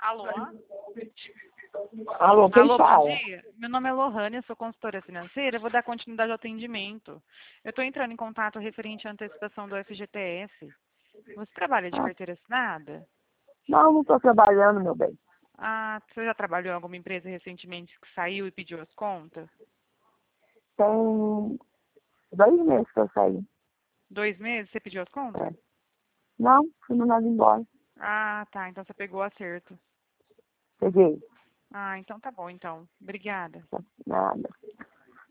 Alô? Alô, quem Alô, fala? bom dia. Meu nome é Lohane, eu sou consultora financeira. Eu vou dar continuidade ao atendimento. Eu estou entrando em contato referente à antecipação do FGTS. Você trabalha de Ah, carteira assinada? não estou trabalhando, meu bem. Ah, você já trabalhou em alguma empresa recentemente que saiu e pediu as contas? Tem 2 meses que eu saí. 2 meses você pediu as contas? É. Não, fui mandado embora. Ah, tá. Então você pegou o acerto. Peguei. Ah, então tá bom, então. Obrigada. Nada.